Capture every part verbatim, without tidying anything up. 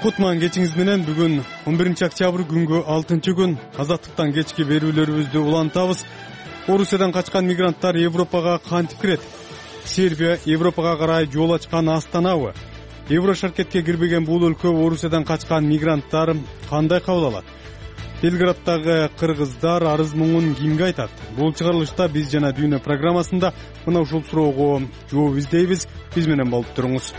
Кутман кечиңиз менен. Бүгүн он биринчи октябрь күнгө алтынчы күн. Азаттыктан кечки берүүлөрүбүздү улантабыз. Орусиядан качкан мигранттар Европага кантип кирет? Сербия Европага карай жол ачкан астанабы? Еврошаркетке кирбеген бул өлкө Орусиядан качкан мигранттар кандай кабыл алат? Белграддагы кыргыздар арыз муңун кимге айтат? Бул чыгарылышта биз жана дүйнө программасында мына ушул суроого жооп издейбиз. Биз менен болуп туруңуз.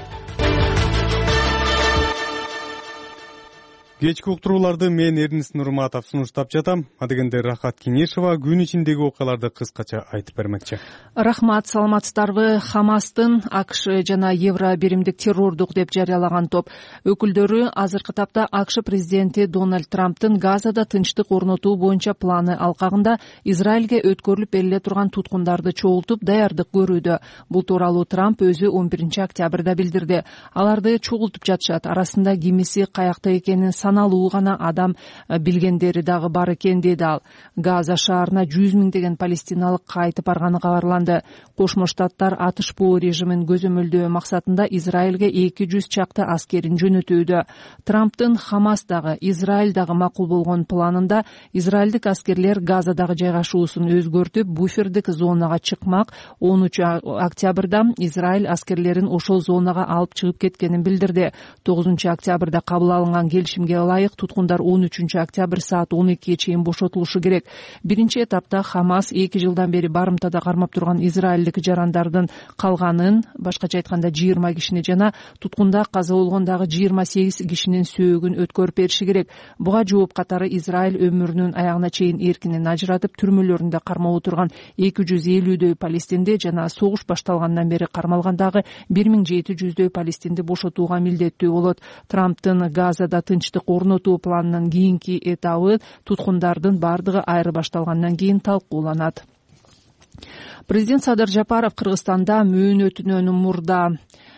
Кечки уктурууларды мен Эрнис Нурматов сунуштап жатам. Адегенде Рахат Кеңешова күн ичиндеги окуяларды кыскача айтып бермекчи. Рахмат, саламатсыздарбы? Хамастын АКШ жана Евро биримдик террордук деп жарыялаган топ өкүлдөрү азыркы тапта АКШ президенти Дональд Трамптын Газада тынчтык орнотуу боюнча планы алкагында Израилге өткөрүлүп бериле турган туткундарды чогултуп даярдык көрүүдө. Бул тууралуу Трамп өзү он биринчи октябрда билдирди. Аларды чогултуп жатышат. Арасында кимиси каякта экенин саналуу гана адам билгендери дагы бар экен, деди ал. Газа шаарына жүз миңдеген палестиналык кайтып барганы кабарланды. Кошмо Штаттар атышпоо режимин көзөмөлдөө максатында Израилге эки жүз чакты аскерин жөнөтүүдө. Трамптын Хамас дагы, Израиль дагы макул болгон планында израилдик аскерлер Газадагы жайгашуусун өзгөртүп, буфердик зонага чыкмак. онунчу октябрда Израиль аскерлерин ошол зонага алып чыгып кеткенин билдирди. тогузунчу октябрда кабыл алынган келишимге ылайык туткундар он үчүнчү октябрь саат он экиге чейин бошотулушу керек. Биринчи этапта Хамас эки жылдан бери барымтада кармап турган израилдик жарандардын калганын, башкача айтканда жыйырма кишини жана туткунда каза болгон дагы жыйырма сегиз кишинин сөөгүн өткөрүп бериши керек. Буга жооп катары Израиль өмүрүнүн аягына чейин эркинен ажыратып, түрмөлөрүндө кармап отурган эки жүз элүүдөй палестинди жана согуш башталгандан бери кармалгандагы бир миң жети жүздөй палестинди бошотууга милдеттүү болот. Трамптын Газада тынчтык орнотуу планынын кийинки этабы туткундардын бардыгы айырбашталгандан кийин талкууланат. Президент Садыр Жапаров Кыргызстанда мөөнөтүнөн мурда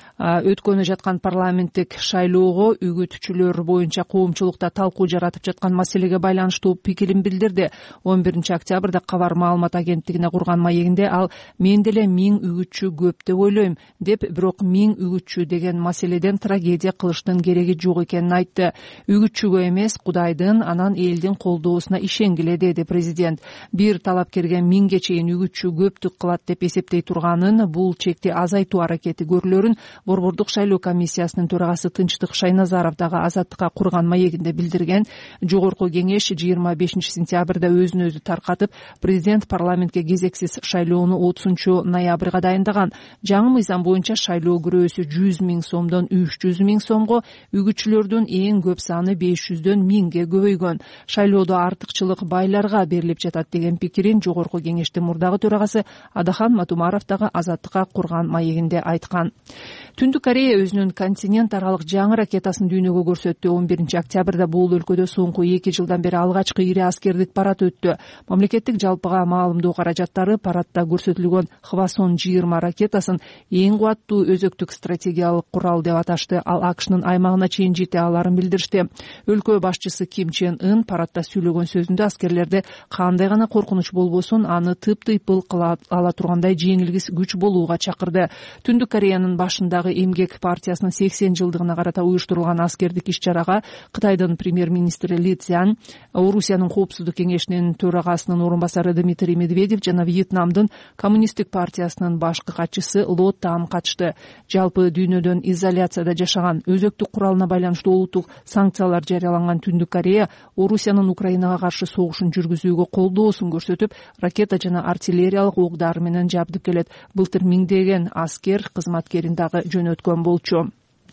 өткөнү жаткан парламенттик шайлоого үгүтчүлөр боюнча коомчулукта талкуу жаратып жаткан маселеге байланыштуу пикирин билдирди. он биринчи октябрда Кабар маалымат агенттигине курган маегинде ал мен деле миң үгүтчү көп деп ойлойм деп, бирок миң үгүтчү деген маселеден трагедия кылыштын кереги жок экенин айтты. Үгүтчүгө эмес, Кудайдын, анан элдин колдоосуна ишенгиле, деди президент. Бир талапкерге миңге чейин үгүтчү көптүк кылат деп эсептей турганын, бул чекти азайтуу аракети көрүлөрүн Борбордук шайлоо комиссиясынын төрагасы Тынчтык Шайназаров дагы Азаттыкка курган маегинде билдирген. Жогорку кеңеш жыйырма бешинчи сентябрда өзүн өзү таркатып, президент парламентке кезексиз шайлоону отузунчу ноябрга дайындаган. Жаңы мыйзам боюнча шайлоо күрөөсү жүз миң сомдон үч жүз миң сомго, үгүтчүлөрдүн эң көп саны беш жүздөн миңге көбөйгөн. Шайлоодо артыкчылык байларга берилип жатат деген пикирин жогорку кеңештин мурдагы төрагасы Адахан Матумаров дагы Азаттыкка курган маегинде айткан. Түндүк Корея өзүнүн континент аралык жаңы ракетасын дүйнөгө көрсөттү. он биринчи октябрда бул өлкөдө соңку эки жылдан бери алгачкы ири аскердик парад өттү. Мамлекеттик жалпыга маалымдоо каражаттары парадда көрсөтүлгөн Хвасон жыйырма ракетасын эң кубаттуу өзөктүк стратегиялык курал деп аташты. Ал АКШнын аймагына чейин жете аларын билдиришти. Өлкө башчысы Ким Чен Ын парадда сүйлөгөн сөзүндө аскерлерди кандай гана коркунуч болбосун, аны тып-тыйпыл кыла ала тургандай жеңилгис күч болууга чакырды. Түндүк Кореянын башындагы Эмгек партиясынын сексен жылдыгына карата уюштурулган аскердик иш-чарага Кытайдын премьер-министри Ли Цзян, Орусиянын коопсуздук кеңешинин төрагасынын орун басары Дмитрий Медведев жана Вьетнамдын коммунисттик партиясынын башкы катчысы Ло Там катышты. Жалпы дүйнөдөн изоляцияда жашаган, өзөктүк куралына байланыштуу улуттук санкциялар жарыяланган Түндүк Корея Орусиянын Украинага каршы согушун жүргүзүүгө колдоосун көрсөтүп, ракета жана артиллериялык ок-дары менен жабдып келет. Былтыр миңдеген аскер кызматкерин дагы жөнөткөн болчу.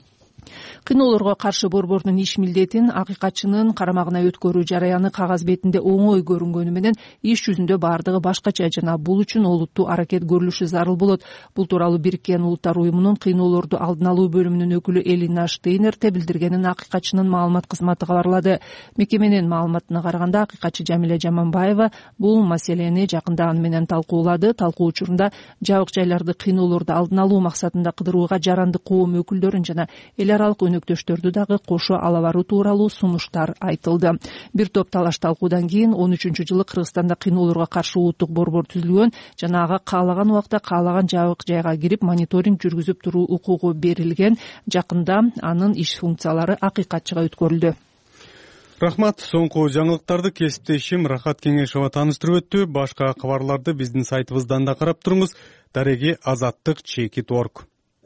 Кыйноолорго каршы борбордун иш милдетин акыйкатчынын карамагына өткөрүү жараяны кагаз бетинде оңой көрүнгөнү менен иш жүзүндө бардыгы башкача жана бул үчүн олуттуу аракет көрүлүшү зарыл болот. Бул тууралуу Бириккен Улуттар уюмунун кыйноолорду алдын алуу бөлүмүнүн өкүлү Элина Штейнерте билдиргенин акыйкатчынын маалымат кызматы кабарлады. Мекеменин маалыматына караганда, акыйкатчы Жамиле Жаманбаева бул маселени жакында аны менен талкуулады. Талкуу учурунда жабык жайларды кыйноолорду алдын алуу максатында кыдырууга жарандык коом өкүлдөрүн жана эл эл аралык өнөктөштөрдү дагы кошо ала баруу тууралуу сунуштар айтылды. Бир топ талаш талкуудан кийин он үчүнчү жылы Кыргызстанда кыйноолорго каршы улуттук борбор түзүлгөн жана ага каалаган убакта каалаган жабык жайга кирип мониторинг жүргүзүп туруу укугу берилген. Жакында анын иш функциялары акыйкатчыга өткөрүлдү. Рахмат. Соңку жаңылыктарды кесиптешим Рахат Кеңешова тааныштырып өттү. Башка кабарларды биздин сайтыбыздан да карап туруңуз. Дареги азаттык чекит точка орг.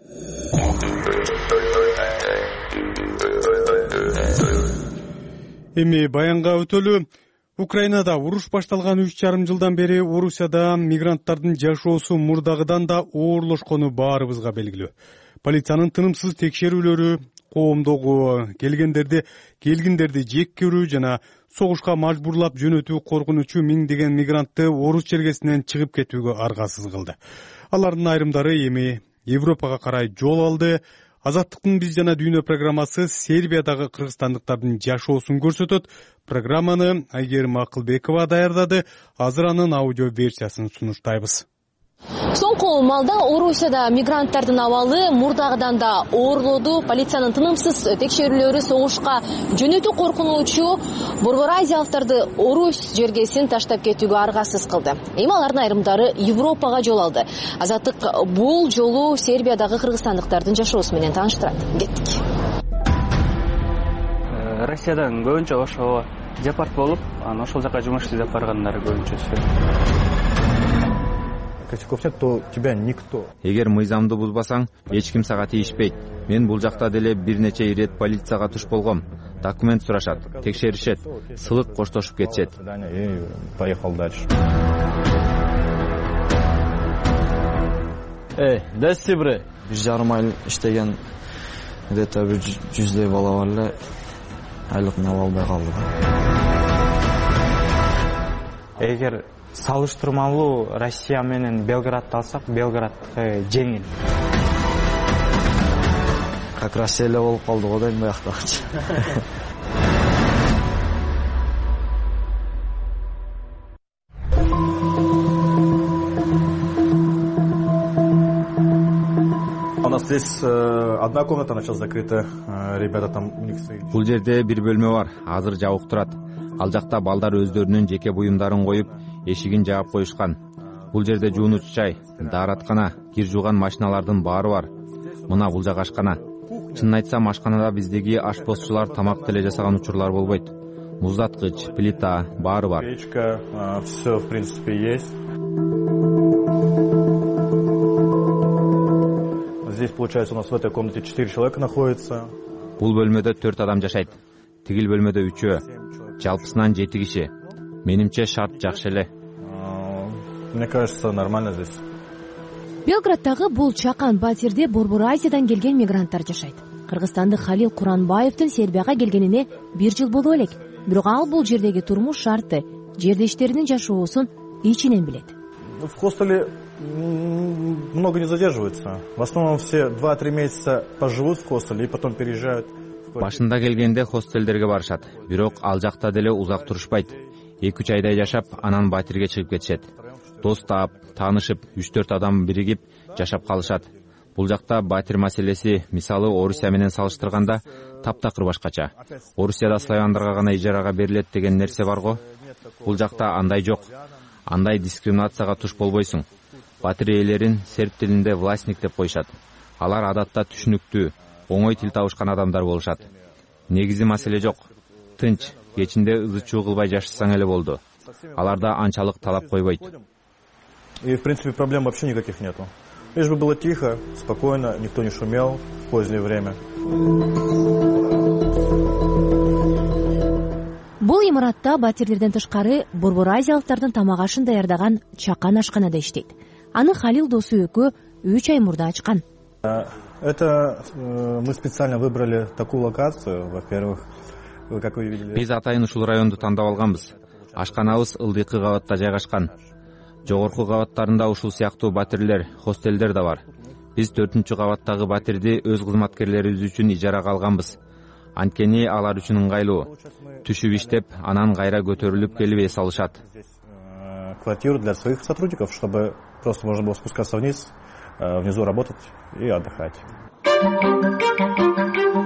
Эми баянга өтөлү. Украинада уруш башталган үч жарым жылдан бери Орусияда мигранттардын жашоосу мурдагыдан да оорлошкону баарыбызга белгилүү. Полициянын тынымсыз текшерүүлөрү, коомдогу келгендерди келгиндерди жек көрүү жана согушка мажбурлап жөнөтүү коркунучу миңдеген мигрантты Орус чергесинен чыгып кетүүгө аргасыз кылды. Алардын айрымдары эми Европага карай жол алды. Азаттыктын биз жана дүйнө программасы Сербиядагы кыргызстандыктардын жашоосун көрсөтөт. Программаны Айгерим Акылбекова даярдады. Азыр анын аудио версиясын сунуштайбыз. Соңку маалда Орусияда мигранттардын абалы мурдагыдан да оорлоду. Полициянын тынымсыз текшерүүлөрү согушка жөнөтүү коркунучу борбор азиялыктарды Орус жергесин таштап кетүүгө аргасыз кылды. Эми алардын айрымдары Европага жол алды. Азаттык бул жолу Сербиядагы кыргызстандыктардын жашоосу менен тааныштырат. Кеттик. Россиядан көбүнчө ошо депорт болуп, анан ошол жака жумуш издеп баргандар көбүнчөсү. То тебя никто. Эгер мыйзамды бузбасаң, эч ким сага тийишпейт. Мен бул жакта деле бир нече ирет полицияга туш болгом. Документ сурашат, текшеришет, сылык коштошуп кетишет. И поехал дальше. Эй, дасти бре. Бир жарым ай иштеген где-то бир жүздөй бала бар эле. Айлыгын ала албай калды. Эгер салыштырмалуу Россия менен Белградты алсак, Белград жеңил. Как Россия эле болуп калды го дейм бияктагычы. У нас здесь одна комната, она сейчас закрыта. Ребята там у них свои. Бул жерде бир бөлмө бар, азыр жабык турат. Ал жакта балдар өздөрүнүн жеке буюмдарын коюп, эшигин жаап коюшкан. Бул жерде жуунуч чай, даараткана, кир жууган машиналардын баары бар. Мына бул жак ашкана. Чынын айтсам, ашканада биздеги ашпозчулар тамак деле жасаган учурлар болбойт. Муздаткыч, плита, баары бар. Печка, все в принципе есть. Здесь, получается, у нас в этой комнате четыре человека находится. Бул бөлмөдө төрт адам жашайт. Тигил бөлмөдө үчөө. Жалпысынан жети киши. Менимче шарт жакшы эле. Мне кажется, нормально здесь. Белградтагы бул чакан батирде Борбор Азиядан келген мигранттар жашайт. Кыргызстандык Халил Куранбаевдин Сербияга келгенине бир жыл болуп элек. Бирок ал бул жердеги турмуш шарты, жердештеринин жашоосун ичинен билет. В хостеле много не задерживаются. В основном все два-три месяца поживут в хостеле и потом переезжают. Башында келгенде хостелдерге барышат, бирок ал жакта деле узак турушпайт. эки-үч айдай жашап, анан батирге чыгып кетишет. Дос таап, таанышып, үч-төрт адам биригип жашап калышат. Бул жакта батир маселеси, мисалы Орусия менен салыштырганда, таптакыр башкача. Орусияда славяндарга гана ижарага берилет деген нерсе бар го. Бул жакта андай жок. Андай дискриминацияга туш болбойсуң. Батир ээлерин серб тилинде властник деп коюшат. Алар адатта түшүнүктүү, оңой тил табышкан адамдар болушат. Негизи маселе жок. Тынч, кечинде ызы-чуу кылбай жашасаң эле болду. Аларда анчалык талап койбойт. И в принципе проблем вообще никаких нету. Лишь бы было тихо, спокойно, никто не шумел в позднее время. Бул имаратта батирлерден тышкары Борбор Азиялыктардын тамак ашын даярдаган чакан ашкана да иштейт. Аны Халил досу экөө үч ай мурда ачкан. Это мы специально выбрали такую локацию, во-первых, как вы видели. Биз атайын ушул районду тандап алганбыз. Ашканабыз ылдыйкы кабатта жайгашкан. Жогорку кабаттарында ушул сыяктуу батирлер, хостелдер да бар. Биз төртүнчү кабаттагы батирди өз кызматкерлерибиз үчүн ижарага алганбыз. Анткени алар үчүн ыңгайлуу. Түшүп иштеп, анан кайра көтөрүлүп келип эс алышат. Квартиру для своих сотрудников, чтобы просто можно было спускаться вниз, внизу работать и отдыхать.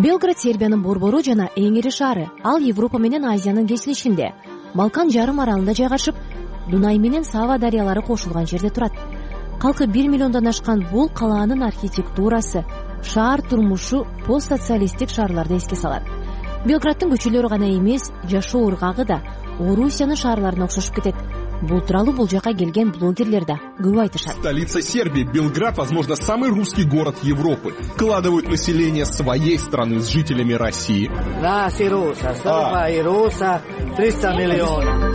Белград Сербиянын борбору жана эң ири шаары. Ал Европа менен Азиянын кесилишинде, Балкан жарым аралында жайгашып, Дунай менен Сава дарыялары кошулган жерде турат. Калкы бир миллиондон ашкан бул калаанын архитектурасы, шаар турмушу постсоциалисттик шаарларды эске салат. Белграддын көчөлөрү гана эмес, жашоо ыргагы да Орусиянын шаарларына окшошуп кетет. Бул тууралуу бул жака келген блогерлер да көп айтышат. Столица Сербии, Белград, возможно, самый русский город Европы. Вкладывают население своей страны с жителями России. Нас и руса, столько и руса, триста миллионов.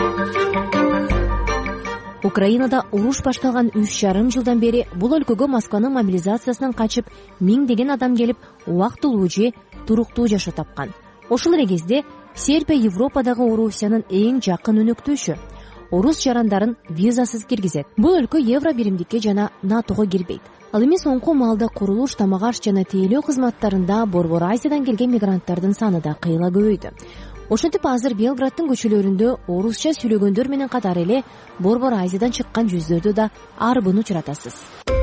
Украинада уруш башталган үч жарым жылдан бери бул өлкөгө Москванын мобилизациясынан качып, миңдеген адам келип, убактылуу же туруктуу жашоо тапкан. Ошол эле кезде Сербия Европадагы Орусиянын эң жакын өнөктөшү. Орус жарандарын визасыз киргизет. Бул өлкө евро биримдикке жана натого кирбейт. Ал эми соңку маалда курулуш, тамак-аш жана тейлөө кызматтарында Борбор Азиядан келген мигранттардын саны да кыйла көбөйдү. Ошентип азыр Белграддын көчөлөрүндө орусча сүйлөгөндөр менен катар эле Борбор Азиядан чыккан жүздөрдү да арбын учуратасыз.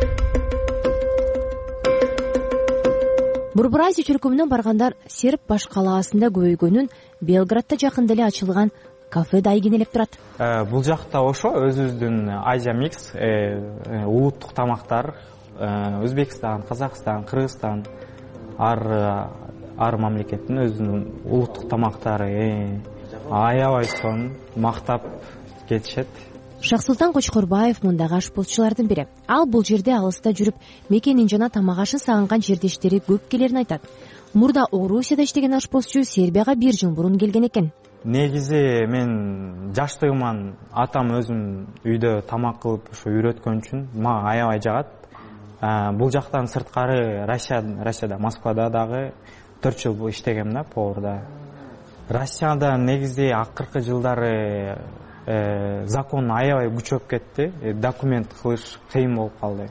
Борбор Азия чөлкөмүнө баргандар серб баш калаасында көбөйгөнүн, Белградда жакында эле ачылган кафе да ийгинелеп турат. Бул жакта ошо өзүбүздүн Азия микс улуттук тамактар, Өзбекстан, Казакстан, Кыргызстан, ар ар мамлекеттин өзүнүн улуттук тамактары аябай сонун мактап кетишет. Шахсултан Кочкорбаев мундагы ашпозчулардын бири. Ал бул жерде алыста жүрүп, мекенин жана тамак-ашын сагынган жердештери көп келерин айтат. Мурда Орусияда иштеген ашпозчу Сербияга бир жыл мурун келген экен. Негизи мен жаштыгыман атам өзүм үйдө тамак кылып ушу үйрөткөн үчүн мага аябай жагат. Бул жактан сырткары Россия, Россияда, Москвада дагы төрт жыл иштегем да, поварда. Россияда негизи акыркы жылдары закон аябай күчөп кетти, документ кылыш кыйын болуп калды.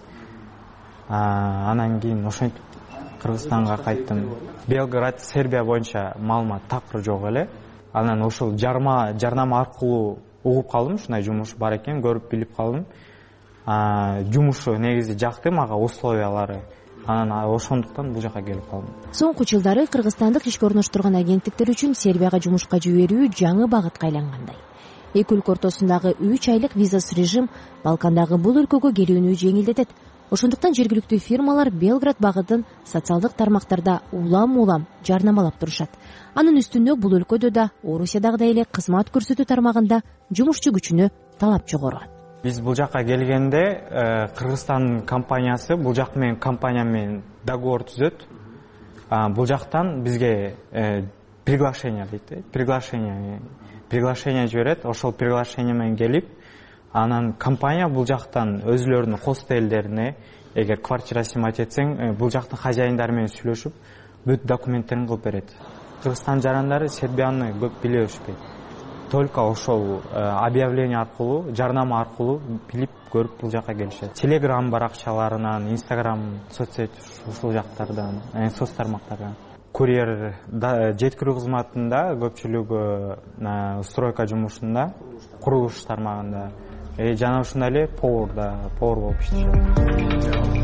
Анан кийин ошентип Кыргызстанга кайттым. Белград, Сербия боюнча маалымат такыр жок эле. Анан ошол жарма жарнама аркылуу угуп калдым, ушундай жумуш бар экен, көрүп билип калдым. Жумушу негизи жакты мага, условиялары. Анан ошондуктан бул жака келип калдым. Соңку жылдары кыргызстандык ишке орноштурган агенттиктер үчүн Сербияга жумушка жиберүү жаңы багытка айлангандай. Эки өлкө ортосундагы үч айлык визасыз режим Балкандагы бул өлкөгө келүүнү жеңилдетет. Ошондуктан жергиликтүү фирмалар Белград багытын социалдык тармактарда улам-улам жарнамалап турушат. Анын үстүнө бул өлкөдө да Орусиядагыдай эле кызмат көрсөтүү тармагында жумушчу күчүнө талап жогору. Биз бул жака келгенде Кыргызстан компаниясы бул жак менен компания менен договор түзөт. Бул жактан бизге приглашение дейт, приглашение приглашение жиберет. Ошол приглашение менен келип, анан компания бул жактан өзүлөрүнүн хостелдерине, эгер квартира снимать этсең, бул жактын хозяиндары менен сүйлөшүп, бүт документтерин кылып берет. Кыргызстан жарандары Сербияны көп биле беришпейт. Только ошол объявление аркылуу, жарнама аркылуу билип көрүп бул жака келишет. Телеграм баракчаларынан, Инстаграм, соцсет ушул жактардан, соц тармактардан. Курьер жеткирүү кызматында көпчүлүгү стройка жумушунда, курулуш тармагында, жана ушундай эле поварда, повар болуп иштешет.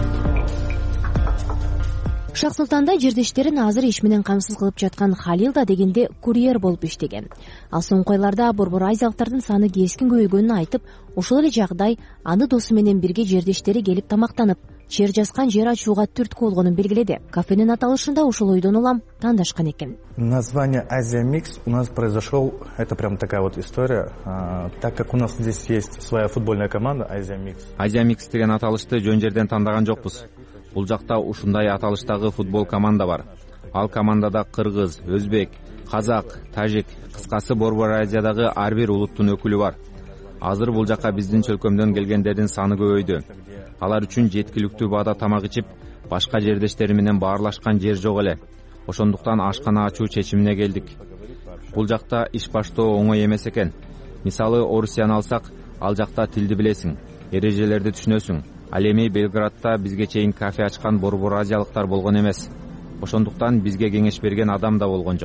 Шахсултанда жердештерин азыр иш менен камсыз кылып жаткан Халил да дегенде курьер болуп иштеген. Ал соңку айларда Борбор Азиялыктардын саны кескин көбөйгөнүн айтып, ошол эле жагдай аны досу менен бирге жердештери келип тамактанып, чер жазган жер ачууга түрткү болгонун белгиледи. Кафенин аталышында ушул ойдон улам тандашкан экен. Название Азия Микс у нас произошел, это прям такая вот история, а, так как у нас здесь есть своя футбольная команда Азия Микс. Азия Микс деген аталышты жөн жерден тандаган жокпуз. Бул жакта ушундай аталыштагы футбол команда бар. Ал командада кыргыз, өзбек, казак, тажик, кыскасы Борбор Азиядагы ар бир улуттун өкүлү бар. Азыр бул жака биздин чөлкөмдөн келгендердин саны көбөйдү. Алар үчүн жеткиликтүү баада тамак ичип, башка жердештери менен баарлашкан жер жок эле. Ошондуктан ашкана ачуу чечимине келдик. Бул жакта иш баштоо оңой эмес экен. Мисалы, Орусияны алсак, ал жакта тилди билесиң, эрежелерди түшүнөсүң. Ал эми Белградта бизге чейин кафе ачкан Борбор Азиялыктар болгон эмес. Ошондуктан бизге кеңеш берген адам да болгон жок.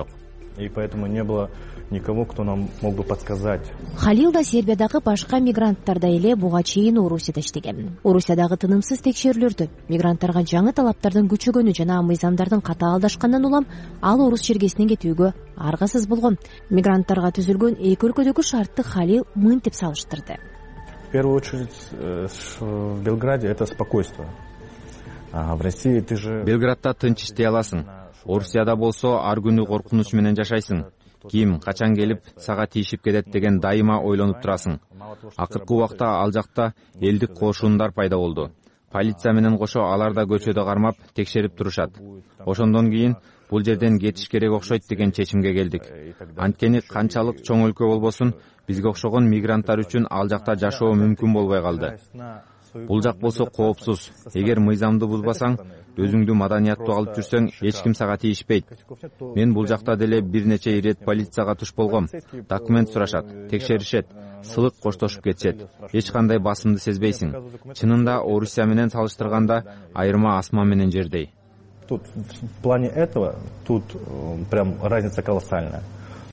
И поэтому не было никого, кто нам мог бы подсказать. Халил да Сербиядагы башка мигранттардай эле буга чейин Орусияда иштеген. Орусиядагы тынымсыз текшерүүлөрдө мигранттарга жаңы талаптардын күчөгөнү жана мыйзамдардын катаалдашкандан улам ал орус чергесинен кетүүгө аргасыз болгон. Мигранттарга түзүлгөн эки өлкөдөгү шартты Халил мынтип салыштырды. В первую очередь в Белграде это спокойствие. А в России ты же... Белградда тынч иштей аласың. Орусияда болсо ар күнү коркунуч менен жашайсың. Ким качан келип сага тийишип кетет деген дайыма ойлонуп турасың. Акыркы убакта ал жакта элдик кошундар пайда болду. Полиция менен кошо алар да көчөдө кармап текшерип турушат. Ошондон кийин бул жерден кетиш керек окшойт деген чечимге келдик. Анткени канчалык чоң өлкө болбосун, бизге окшогон мигранттар үчүн ал жакта жашоо мүмкүн болбой калды. Бул жак болсо коопсуз. Эгер мыйзамды бузбасаң, өзүңдү маданияттуу алып жүрсөң, эч ким сага тийишпейт. Мен бул жакта деле бир нече ирет полицияга туш болгом. Документ сурашат, текшеришет, сылык коштошуп кетишет. Эч кандай басымды сезбейсиң. Чынында Орусия менен салыштырганда айырма асман менен жердей. Тут в плане этого тут прям разница колоссальная.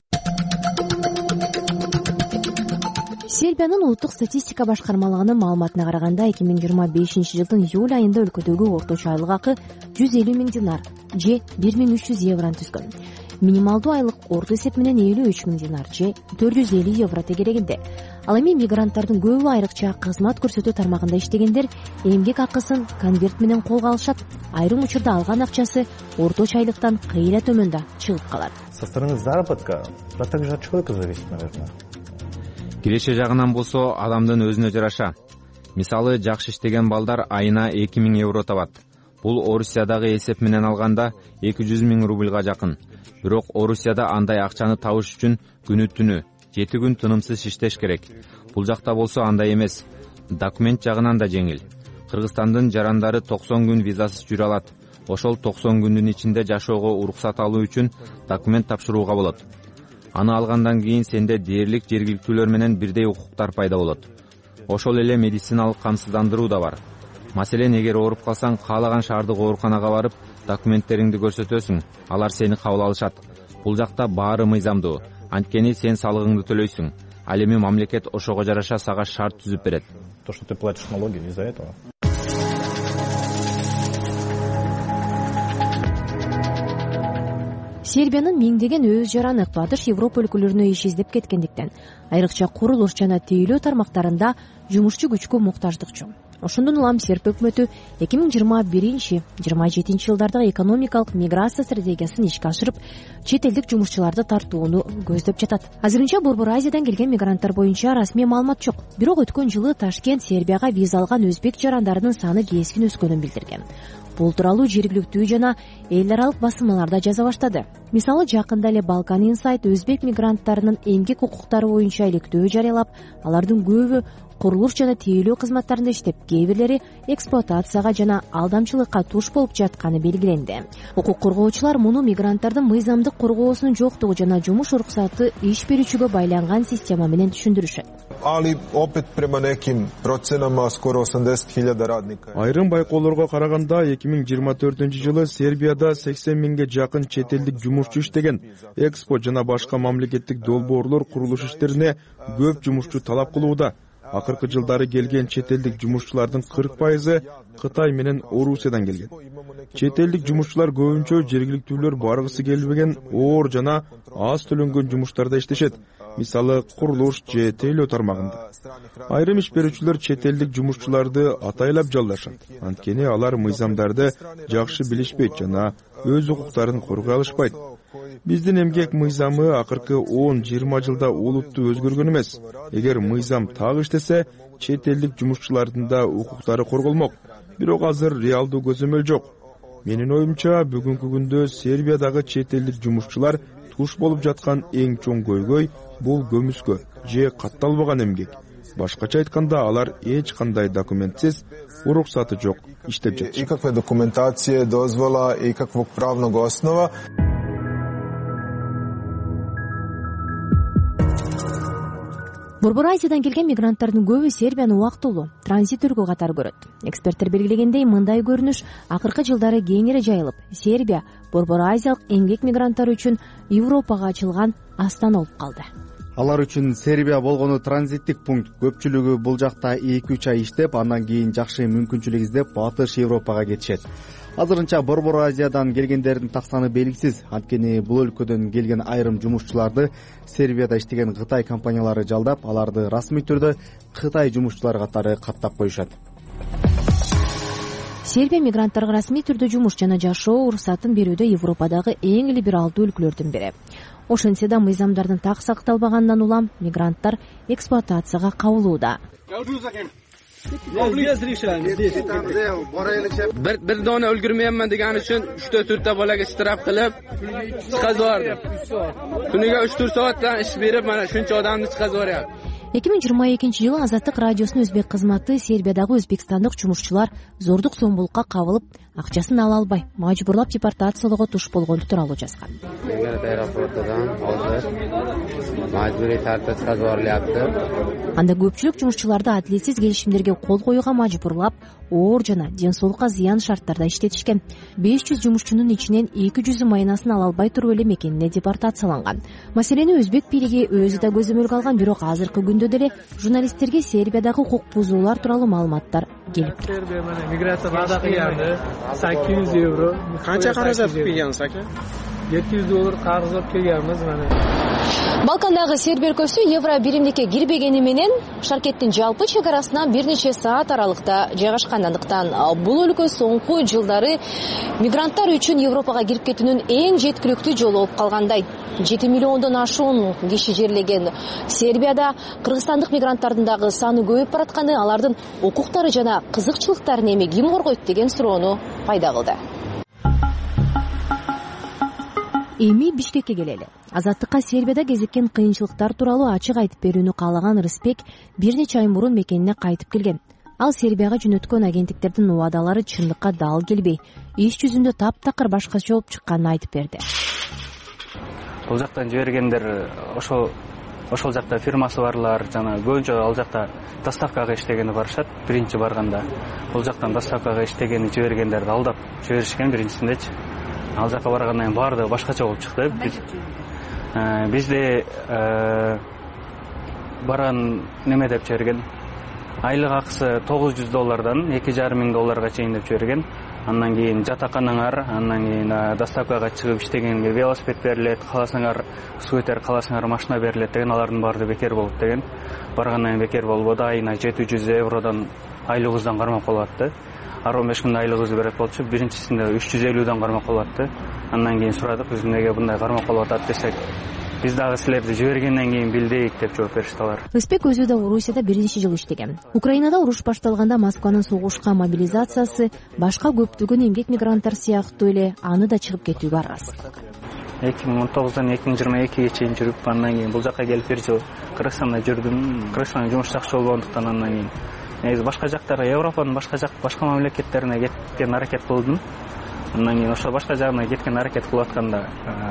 Сербиянын улуттук статистика башкармалыгынын маалыматына караганда эки миң жыйырма бешинчи жылдын июль айында өлкөдөгү орточо айлык акы жүз элүү миң динар же бир миң үч жүз евроны түзгөн. Минималдуу айлык орто эсеп менен элүү үч миң динар же төрт жүз элүү евро тегерегинде. Ал эми мигранттардын көбү айрыкча кызмат көрсөтүү тармагында иштегендер эмгек акысын конверт менен колго алышат. Айрым учурда алган акчасы орточо айлыктан кыйла төмөндө чыгып калат. Со стороны заработка, а также от человека зависит, наверное. Киреше жагынан болсо адамдын өзүнө жараша. Мисалы, жакшы иштеген балдар айына эки миң евро табат. Бул Орусиядагы эсеп менен алганда эки жүз миң рубльга жакын. Бирок Орусияда андай акчаны табыш үчүн күнү-түнү жети күн тынымсыз иштеш керек. Бул жакта болсо андай эмес. Документ жагынан да жеңил. Кыргызстандын жарандары токсон күн визасыз жүрө алат. Ошол токсон күндүн ичинде жашоого уруксат алуу үчүн документ тапшырууга болот. Аны алгандан кийин сенде дээрлик жергиликтүүлөр менен бирдей укуктар пайда болот. Ошол эле медициналык камсыздандыруу да бар. Маселен, эгер ооруп калсаң, каалаган шаардык ооруканага барып, документтериңди көрсөтөсүң, алар сени кабыл алышат. Бул жакта баары мыйзамдуу. Анткени сен салыгыңды төлөйсүң. Ал эми мамлекет ошого жараша сага шарт түзүп берет. То, что ты платишь налоги из-за этого. Сербиянын миңдеген өз жараны Батыш Европа өлкөлөрүнө иш издеп кеткендиктен, айрыкча курулуш жана тейлөө тармактарында жумушчу күчкө муктаждык чоң. Ошондон улам серб өкмөтү эки миң жыйырма биринчи жыйырма жетинчи жылдардагы экономикалык миграция стратегиясын ишке ашырып, чет элдик жумушчуларды тартууну көздөп жатат. Азырынча Борбор Азиядан келген мигранттар боюнча расмий маалымат жок. Бирок өткөн жылы Ташкент Сербияга виза алган өзбек жарандарынын саны кескин өскөнүн билдирген. Бул тууралуу жергиликтүү жана эл аралык басылмаларда жаза баштады. Мисалы, жакында эле Балкан Инсайт өзбек мигранттарынын эмгек укуктары боюнча иликтөө жарыялап, алардын көбү курулуш жана тейлөө кызматтарында иштеп, кээ бирлери эксплуатацияга жана алдамчылыкка туш болуп жатканы белгиленди. Укук коргоочулар муну мигранттардын мыйзамдык коргоосунун жоктугу жана жумуш уруксаты иш берүүчүгө байланган система менен түшүндүрүшөт. Ali opet prema nekim procenama skoro osamdeset hiljada radnika. Айрым байкоолорго караганда эки миң жыйырма төртүнчү жылы Сербияда сексен миңге жакын чет элдик жумушчу иштеген. Экспо жана башка мамлекеттик долбоорлор курулуш иштерине көп жумушчу талап кылууда. Акыркы жылдары келген чет элдик жумушчулардын кырк пайызы Кытай менен Орусиядан келген. Чет элдик жумушчулар көбүнчө жергиликтүүлөр баргысы келбеген оор жана аз төлөнгөн жумуштарда иштешет. Мисалы, курулуш же тейлөө тармагында. Айрым иш берүүчүлөр чет элдик жумушчуларды атайлап жалдашат. Анткени алар мыйзамдарды жакшы билишпейт жана өз укуктарын коргой алышпайт. Биздин эмгек мыйзамы акыркы он жыйырма жылда олуттуу өзгөргөн эмес. Эгер мыйзам так иштесе, чет элдик жумушчулардын да укуктары корголмок. Бирок азыр реалдуу көзөмөл жок. Менин оюмча, бүгүнкү күндө Сербиядагы чет элдик жумушчулар туш болуп жаткан эң чоң көйгөй бул көмүскө же катталбаган эмгек. Башкача айтканда, алар эч кандай документсиз, уруксаты жок иштеп жатышат. Никакve документации, дозвола и каквog правnog osnova. Борбор Азиядан келген мигранттардын көбү Сербияны убактылуу транзит өлкө катары көрөт. Эксперттер белгилегендей, мындай көрүнүш акыркы жылдары кеңири жайылып, Сербия Борбор Азиялык эмгек мигранттары үчүн Европага ачылган астана болуп калды. Алар үчүн Сербия болгону транзиттик пункт. Көпчүлүгү бул жакта эки үч ай иштеп, андан кийин жакшы мүмкүнчүлүк издеп батыш Европага кетишет. Азырынча Борбор Азиядан келгендердин так саны белгисиз. Анткени бул өлкөдөн келген айрым жумушчуларды Сербияда иштеген Кытай компаниялары жалдап, аларды расмий түрдө Кытай жумушчулары катары каттап коюшат. Сербия мигранттарга расмий түрдө жумуш жана жашоо уруксатын берүүдө Европадагы эң либералдуу өлкөлөрдүн бири. Ошентсе да мыйзамдардын так сакталбаганынан улам мигранттар эксплуатацияга кабылууда. Bir, bir dona ulgurmayapman degani uchun uch to'rtta bolaga istirab qilib chiqazyordim. Kuniga uch to'rt soatdan ish berib, mana shuncha odamni chiqazoryapti. эки миң жыйырма экинчи жылы Азаттык радиосунун өзбек кызматы Сербиядагы өзбекстандык жумушчулар зордук зомбулукка кабылып, акчасын ала албай, мажбурлап депортациялоого туш болгону тууралуу жазган. Анда көпчүлүк жумушчуларды адилетсиз келишимдерге кол коюуга мажбурлап, оор жана ден соолукка зыян шарттарда иштетишкен. беш жүз жумушчунун ичинен эки жүзү майнасын ала албай туруп эле мекенине депортацияланган. Маселени өзбек бийлиги өзү да көзөмөлгө алган, бирок азыркы күндө деле журналисттерге Сербиядагы укук бузуулар тууралуу маалыматтар келип турат. Миграция бада кыйганды sakkiz yuz евро. Канча каражат кыйгансыз ака? жети жүз доллар карыз алып келгенбиз мына. Балкандагы Сербия өлкөсү евро биримдикке кирбегени менен шаркеттин жалпы чек арасынан бир нече саат аралыкта жайгашкандыктан бул өлкө соңку жылдары мигранттар үчүн Европага кирип кетүүнүн эң жеткиликтүү жолу болуп калгандай. жети миллиондон ашуун киши жерлеген Сербияда кыргызстандык мигранттардын дагы саны көбөйүп баратканы алардын укуктары жана кызыкчылыктарын эми ким коргойт деген суроону пайда кылды. Эми Бишкекке келели. Азаттыкка Сербияда кезиккен кыйынчылыктар тууралуу ачык айтып берүүнү каалаган Рыспек бир нече ай мурун мекенине кайтып келген. Ал Сербияга жөнөткөн агенттиктердин убадалары чындыкка дал келбей, иш жүзүндө таптакыр башкача болуп чыкканын айтып берди. Бул жактан жибергендер ошол ошол жакта фирмасы барлар, жана көбүнчө ал жакта доставкага иштегени барышат. Биринчи барганда бул жактан доставкага иштегени жибергендерди алдап жиберишкен биринчисиндечи. Ал жака баргандан кийин баардыгы башкача болуп чыкты. Бизде барган неме деп жиберген. Айлык акысы тогуз жүз доллардан эки жарым миң долларга чейин деп жиберген. Андан кийин жатаканаңар, андан кийин доставкага чыгып иштегенге велосипед берилет, кааласаңар скутер, кааласаңар машина берилет деген, алардын баары бекер болот деген. Баргандан кийин бекер болбоду, айына жети жүз евродон айлыгыбыздан кармап калып атты. он беш күндө айлыгыбызды берет болчу, биринчисинде үч жүз элүүдөн кармап калып атты. Андан кийин сурадык, биз эмнеге мындай кармап калып атат десек, биз дагы силерди жибергенден кийин билдик деп жооп беришти алар. Рыспек өзү да Орусияда бир нече жыл иштеген. Украинада уруш башталганда Москванын согушка мобилизациясы башка көптөгөн эмгек мигранттар сыяктуу эле аны да чыгып кетүүгө аргасыз кылган. эки миң он тогуздан эки миң жыйырма экиге чейин жүрүп, андан кийин бул жакка келип бир жыл Кыргызстанда жүрдүм. Кыргызстанда жумуш жакшы болгондуктан андан кийин негизи башка жактарга, Европанын башка жак, башка мамлекеттерине кеткен аракет кылдым. Андан кийин ошо башка жагына кеткен аракет кылып атканда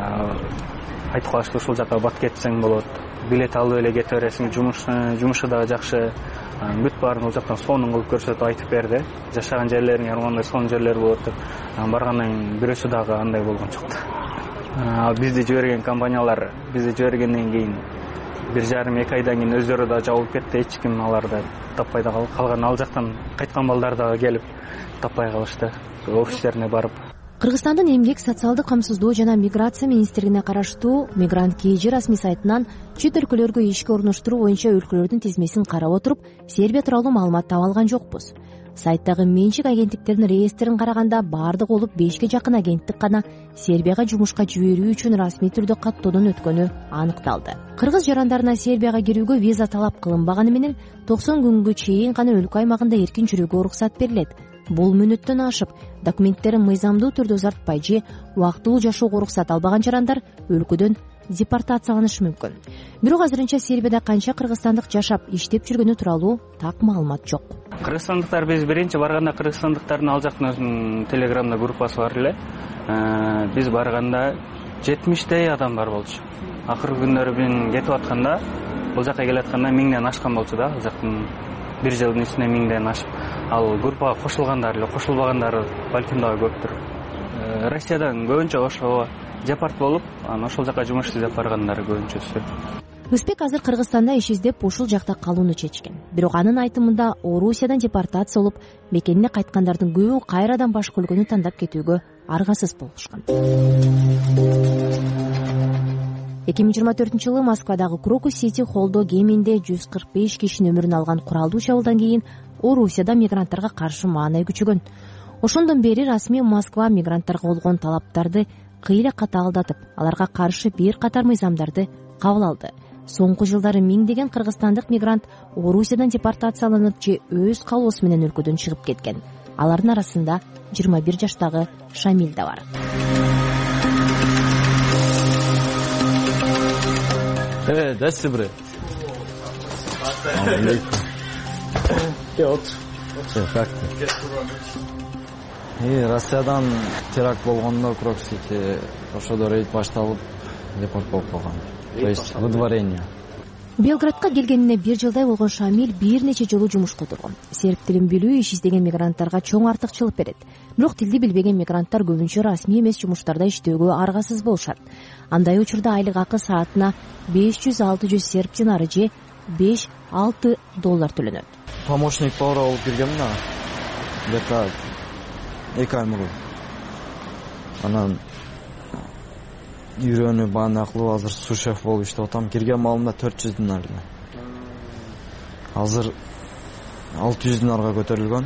айтып калышты, ушул жака бат кетсең болот, билет алып эле кете бересиң, жумуш жумушу дагы жакшы, бүт баарын ал жактан сонун кылып көрсөтүп айтып берди. Жашаган жерлериң армандай сонун жерлер болот деп. Баргандан кийин бирөөсү дагы андай болгон жок. Бизди жиберген компаниялар, бизди жибергенден кийин бир жарым эки айдан кийин өздөрү да жабылып кетти, эч ким аларды таппай да калган. Ал жактан кайткан балдар дагы келип таппай калышты, офистерине барып. Кыргызстандын эмгек, социалдык камсыздоо жана миграция министрлигине караштуу Мигрант КЖ расмий сайтынан чет өлкөлөргө ишке орноштуруу боюнча өлкөлөрдүн тизмесин карап отуруп, Сербия тууралуу маалымат таба алган жокпуз. Сайттагы менчик агенттиктердин реестрин караганда баардыгы болуп бешке жакын агенттик гана Сербияга жумушка жиберүү үчүн расмий түрдө каттоодон өткөнү аныкталды. Кыргыз жарандарына Сербияга кирүүгө виза талап кылынбаганы менен токсон күнгө чейин гана өлкө аймагында эркин жүрүүгө уруксат берилет. Бул мөөнөттөн ашып, документтерин мыйзамдуу түрдө узартпай же убактылуу жашоого уруксат албаган жарандар өлкөдөн депортацияланышы мүмкүн. Бирок азырынча Сербияда канча кыргызстандык жашап, иштеп жүргөнү тууралуу так маалымат жок. Кыргызстандыктар биз биринчи барганда кыргызстандыктардын ал жактын өзүнүн телеграмда группасы бар эле. Биз барганда жетимиштей адам бар болчу. Акыркы күндөрү мен кетип атканда бул жака келатканда миңден ашкан болчу да, бул жактын бир жылдын ичинде миңден ашып. Ал группага кошулгандар эле, кошулбагандары балким дагы көптүр. Россиядан көбүнчө ошо депорт болуп, анан ошол жака жумуш издеп баргандары көбүнчөсү. Ызбек азыр Кыргызстанда иш издеп ушул жакта калууну чечкен. Бирок анын айтымында Орусиядан депортация болуп, мекенине кайткандардын көбү кайрадан башка өлкөнү тандап кетүүгө аргасыз болушкан. эки миң жыйырма төртүнчү жылы Москвадагы Крокус Сити холлдо кеминде жүз кырк беш кишинин өмүрүн алган куралдуу чабуулдан кийин Орусияда мигранттарга каршы маанай күчөгөн. Ошондон бери расмий Москва мигранттарга болгон талаптарды кыйла катаалдатып, аларга каршы бир катар мыйзамдарды кабыл алды. Соңку жылдары миңдеген кыргызстандык мигрант Орусиядан депортацияланып же өз калоосу менен өлкөдөн чыгып кеткен. Алардын арасында жыйырма бир жаштагы Шамил да бар. Э, дасты бре. Как ты? И Россиядан теракт болгондо Крокус-Сити ошодо рейд башталып, депорт болуп калган. То есть выдворение. Белградка келгенине бир жылдай болгон Шамил бир нече жолу жумушка отурган. Серб тилин билүү иш издеген мигранттарга чоң артыкчылык берет. Бирок тилди билбеген мигранттар көбүнчө расмий эмес жумуштарда иштөөгө аргасыз болушат. Андай учурда айлык акы саатына беш жүз алты жүз серб динары же беш алты доллар төлөнөт. Помощник повара болуп киргенмин да. Где-то эки ай мурун. Анан үйрөнүп бааны кылып азыр су-шеф болуп иштеп атам. Кирген маалымда төрт жүз динар эле. Азыр алты жүз динарга көтөрүлгөн.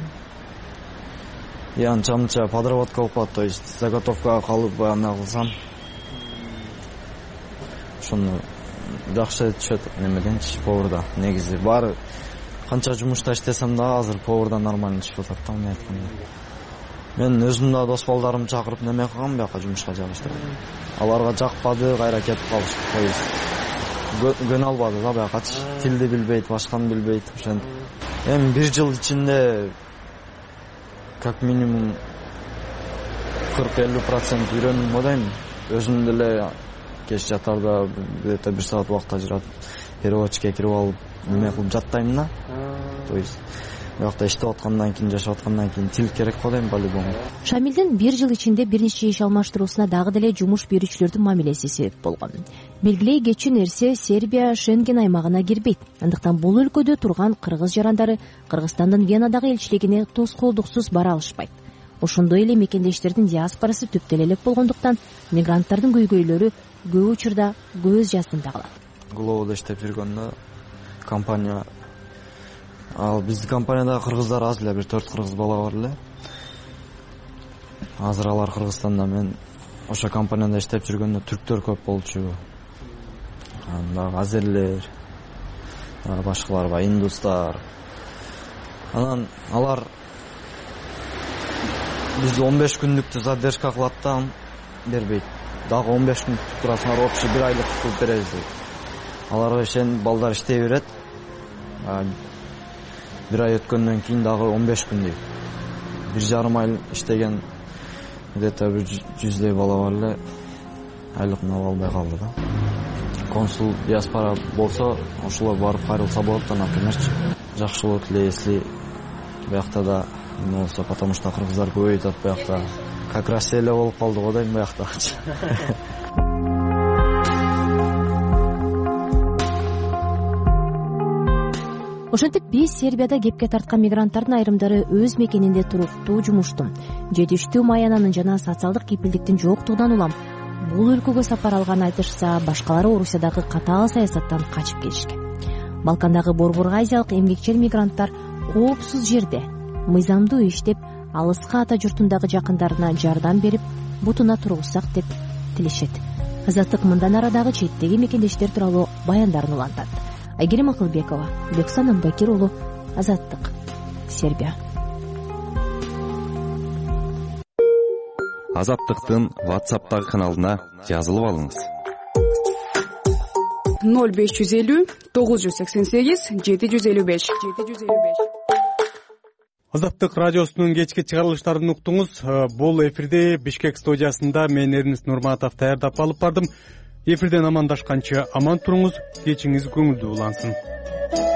И анча-мынча подработка болуп атат, то есть заготовкага калып бааны кылсам ошону жакшы түшөт немеденчи поварда. Негизи баары канча жумушта иштесем да азыр поварда нормально түшүп атат да, мен айтканда. Мен өзүм да дос балдарымды чакырып неме кылгам, бияка жумушка жабыштырып. Аларга жакпады, кайра кетип калышты. То есть көнө албады да биякачы. Тилди билбейт, башканы билбейт, ошентип. Эми бир жыл ичинде как минимум кырк элүү процент үйрөндүм го дейм. Өзүм деле кеч жатарда где-то бир саат убакыт ажыратып, переводчикке кирип алып, неме кылып жаттайм да. То есть биякта иштеп аткандан кийин, жашап аткандан кийин тил керек го дейм по-любому. Шамилдин бир жыл ичинде бир нече иш алмаштыруусуна дагы деле жумуш берүүчүлөрдүн мамилеси себеп болгон. Белгилей кетчү нерсе Сербия Шенген аймагына кирбейт. Андыктан бул өлкөдө турган кыргыз жарандары Кыргызстандын Венадагы элчилигине тоскоолдуксуз бара алышпайт. Ошондой эле мекендештердин диаспорасы түптөлө элек болгондуктан мигранттардын көйгөйлөрү көп учурда көз жаздында калат. Глобалда иштеп жүргөндө компания ал биздин компанияда кыргыздар аз эле, бир төрт кыргыз бала бар эле. Азыр алар Кыргызстанда, мен ошо компанияда иштеп жүргөндө түрктөр көп болчу. Анда азерлер, башкалар бар, индустар. Анан алар бизди он беш күндүктү задержка кылат да, бербейт. Дагы он беш күн күтүп турасыңар, общий бир айлык кылып беребиз дейт. Аларга ишен балдар иштей берет. Бир ай өткөндөн кийин дагы он беш күн дейт. Бир жарым ай иштеген где-то бир жүздөй бала бар эле, айлыгын ала албай калды да. Консул диаспора болсо, ошолор барып кайрылса болот да, например. Жакшы болот эле, если биякта да эме болсо, потому что кыргыздар көбөйүп атат биякта. Как раз эле болуп калды го дейм бияктагычы. Ошентип биз Сербияда кепке тарткан мигранттардын айрымдары өз мекенинде туруктуу жумуштун, жетиштүү маянанын жана социалдык кепилдиктин жоктугунан улам бул өлкөгө сапар алганын айтышса, башкалары Орусиядагы катаал саясаттан качып кетишкен. Балкандагы борбор азиялык эмгекчил мигранттар коопсуз жерде мыйзамдуу иштеп, алыска ата журтундагы жакындарына жардам берип, бутуна тургузсак деп тилешет. Азаттык мындан арадагы четтеги мекендештер тууралуу баяндарын улантат. Айгерим Акылбекова, Бексан Амбакир уулу, Азаттык, Сербия. Азаттыктын WhatsApp'тагы каналына жазылып алыңыз. ноль беш жүз элүү тогуз жүз сексен сегиз жети жүз элүү беш. Азаттык радиосунун кечки чыгарылыштарын уктуңуз. Бул эфирде Бишкек студиясында мен Эрнест Нурматов даярдап алып бардым. эфирден амандашканча аман туруңуз, кечиңиз көңүлдүү улансын.